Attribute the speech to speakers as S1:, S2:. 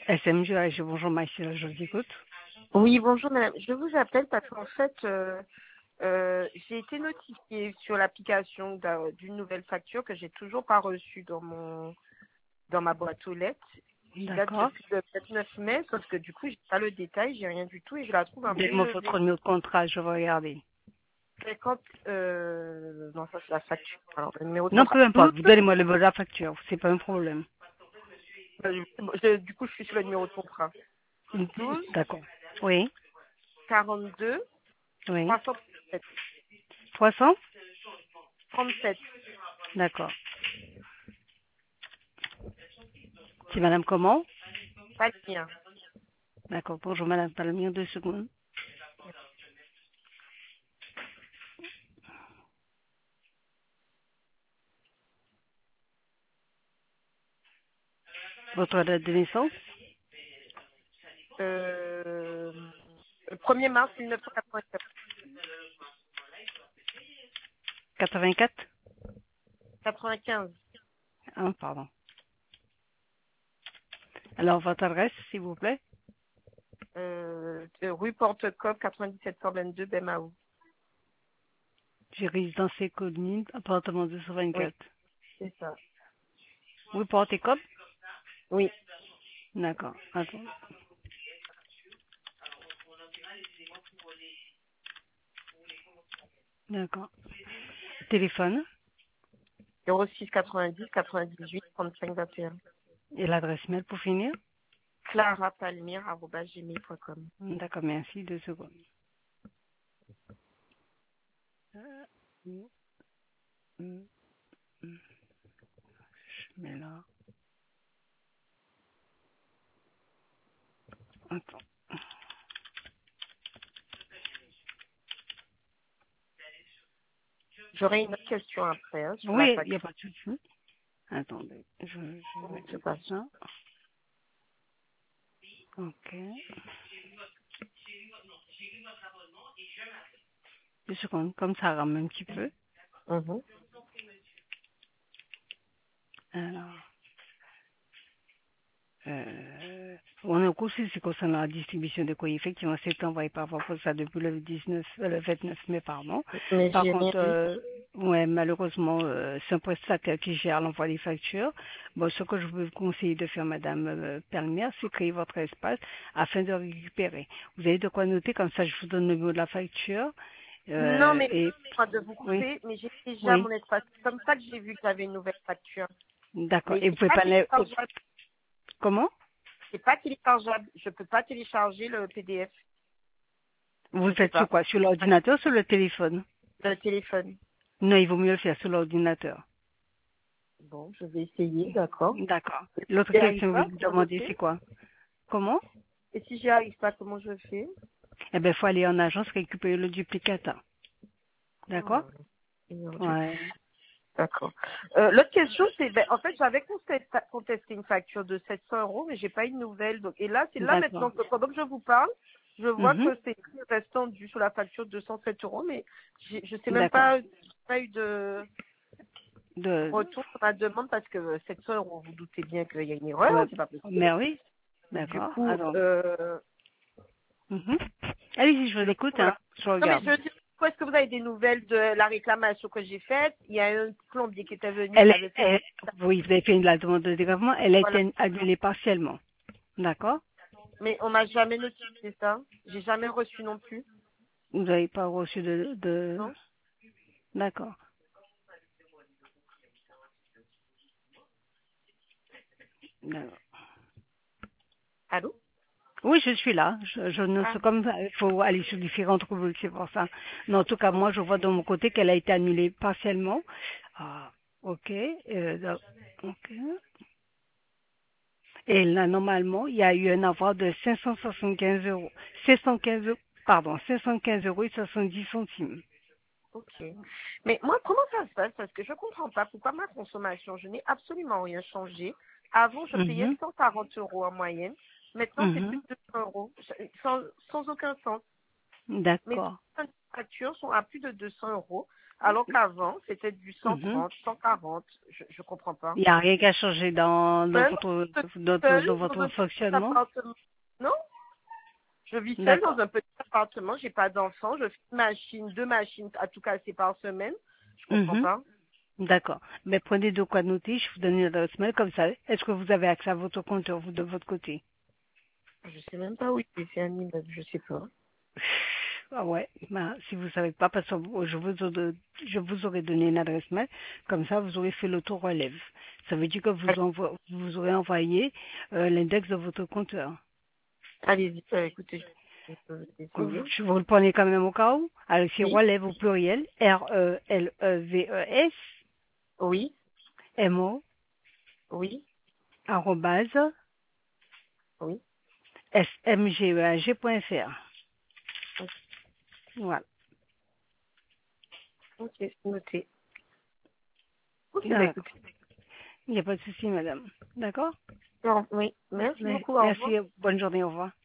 S1: SMG, bonjour Maïsila, je vous écoute.
S2: Oui, bonjour madame. Je vous appelle parce qu'en fait, j'ai été notifiée sur l'application d'une nouvelle facture que j'ai toujours pas reçue dans ma boîte aux lettres, qui date
S1: D'accord.
S2: depuis le 29 mai, sauf que du coup, j'ai pas le détail, j'ai rien du tout et je la trouve un peu
S1: Donnez-moi votre
S2: élevée.
S1: numéro de contrat, je vais regarder.
S2: 50, non, ça c'est la facture. Alors, le numéro de
S1: Non,
S2: contrat.
S1: peu importe, vous donnez-moi le numéro de la facture, c'est pas un problème.
S2: Du coup, je suis sur le numéro de contrat. 12
S1: D'accord. Oui,
S2: 42
S1: oui.
S2: 337
S1: 300.
S2: 37.
S1: D'accord. C'est madame comment?
S2: Pas le mien.
S1: D'accord, bonjour madame Palmier, 2 secondes. Votre date de naissance?
S2: Le 1er mars 1984.
S1: 84.
S2: 95.
S1: Ah, pardon. Alors, votre adresse, s'il vous plaît?
S2: Rue Porte-Cope, 9722, Bemaou.
S1: J'ai résidence et commune, appartement
S2: Oui,
S1: 224.
S2: c'est ça.
S1: Oui, portez cop?
S2: Oui.
S1: D'accord. Attends. D'accord. Téléphone
S2: 06 90 98 35 21.
S1: et l'adresse mail pour finir?
S2: clarapalmire@gmail.com.
S1: D'accord, merci. 2 secondes. Mm, mm, mm. Je mets là. Attends.
S2: J'aurai une autre question après sur la
S1: Oui, il n'y a
S2: facture.
S1: pas de souci. Attendez, je vais
S2: Je
S1: noter
S2: passe.
S1: ça. Ok. 2 secondes, comme ça rame un petit peu.
S2: Mhm.
S1: Alors, on est au cours c'est concernant la distribution de courrier. Effectivement, c'est envoyé par voie postale depuis le 29 mai, pardon.
S2: Mais
S1: Par
S2: j'ai rien
S1: contre,
S2: vu.
S1: ouais, malheureusement, c'est un prestataire qui gère l'envoi des factures. Bon, ce que je peux vous conseiller de faire, madame Perlmière, c'est créer votre espace afin de récupérer. Vous avez de quoi noter, comme ça je vous donne le numéro de la facture.
S2: Non, mais
S1: Et
S2: pas de vous
S1: oui,
S2: couper, mais j'ai déjà
S1: oui,
S2: mon espace. C'est comme ça que j'ai vu qu'il y avait une nouvelle facture.
S1: d'accord.
S2: Mais
S1: Et vous pouvez pas comment?
S2: c'est pas téléchargeable. Je peux pas télécharger le PDF.
S1: Vous
S2: Je sais
S1: faites sur
S2: pas.
S1: quoi? Sur l'ordinateur ou sur le téléphone?
S2: Le téléphone.
S1: Non, il vaut mieux le faire sur l'ordinateur.
S2: Bon, je vais essayer, d'accord.
S1: D'accord.
S2: Et si
S1: L'autre
S2: j'y arrive
S1: question que je
S2: pas,
S1: vais vous
S2: comment je
S1: demander, c'est
S2: fais?
S1: quoi? Comment?
S2: Et si j'y arrive pas, comment je fais?
S1: Eh bien, il faut aller en agence récupérer le duplicateur. D'accord?
S2: Oh, merde.
S1: Ouais.
S2: D'accord. L'autre question, c'est, en fait, j'avais contesté une facture de 700 euros, mais j'ai pas eu de nouvelles. Donc, et là, c'est là
S1: D'accord.
S2: maintenant que pendant que je vous parle, je vois
S1: Mhm.
S2: que c'est écrit restant dû sur la facture de 207 euros, mais je sais même
S1: D'accord.
S2: pas, j'ai pas eu de
S1: De...
S2: retour sur ma demande parce que 700 euros, vous doutez bien qu'il y a une erreur,
S1: Ouais.
S2: c'est pas possible.
S1: Mais oui.
S2: Du
S1: D'accord.
S2: coup,
S1: Alors. Mhm. Allez-y, je vous écoute,
S2: voilà.
S1: hein. Je
S2: Non, mais
S1: regarde.
S2: je veux dire, est-ce que vous avez des nouvelles de la réclamation que j'ai faite? Il y a un plombier qui était venu,
S1: Elle,
S2: qui
S1: est-
S2: avait fait,
S1: elle- oui, vous avez fait la demande de dégrèvement. Elle a
S2: voilà.
S1: été annulée partiellement. D'accord?
S2: Mais on m'a jamais notifié ça. J'ai jamais reçu non plus.
S1: Vous n'avez pas reçu de...
S2: Non?
S1: D'accord. D'accord.
S2: Allô?
S1: Oui, je suis là. Je ne
S2: Ah,
S1: sais comme ça. Il faut aller sur différentes rubriques, c'est pour ça. Mais en tout cas, moi, je vois de mon côté qu'elle a été annulée partiellement. Ah, ok. Ok. Et là, normalement, il y a eu un avoir de 575 euros. 615, pardon, 515 euros et 70 centimes.
S2: ok. Mais moi, comment ça se passe? Parce que je comprends pas pourquoi ma consommation, je n'ai absolument rien changé. Avant, je payais
S1: Mhm,
S2: 140 euros en moyenne. Maintenant, c'est plus
S1: mhm.
S2: de 200 euros. Sans aucun sens. Mes
S1: D'accord.
S2: factures sont à plus de 200 euros. alors qu'avant, c'était du
S1: Mhm.
S2: 130, 140. Je comprends pas.
S1: Il n'y a rien qu'à changer dans
S2: Seule,
S1: votre,
S2: seule
S1: dans
S2: dans
S1: votre
S2: un petit
S1: fonctionnement.
S2: appartement. Non, je vis seule dans
S1: D'accord.
S2: un petit appartement. J'ai pas d'enfant. Je fais deux machines à tout casser par semaine. Je comprends
S1: Mhm.
S2: pas.
S1: D'accord. Mais prenez de quoi noter, je vous donne une adresse mail comme ça. Est-ce que vous avez accès à votre compteur, vous, de votre côté?
S2: Je sais même pas où c'est un immeuble. Je sais pas.
S1: Ah ouais, ben, si vous savez pas, parce que je vous aurais donné une adresse mail, comme ça vous aurez fait l'auto-relève. Ça veut dire que vous aurez envoyé l'index de votre compteur.
S2: Allez-y. Écoutez, je peux essayer.
S1: Je vous le prenez quand même au cas où. Alors c'est
S2: Oui,
S1: relève au pluriel, RELEVES,
S2: oui,
S1: MO,
S2: oui,
S1: arrobase,
S2: oui.
S1: smgeag.fr. Voilà.
S2: Ok, c'est noté. Ok, bah
S1: D'accord.
S2: écoutez.
S1: Il n'y a pas de souci, madame. D'accord?
S2: Non, oui. Merci beaucoup. Au revoir.
S1: Merci. Bonne journée. Au revoir.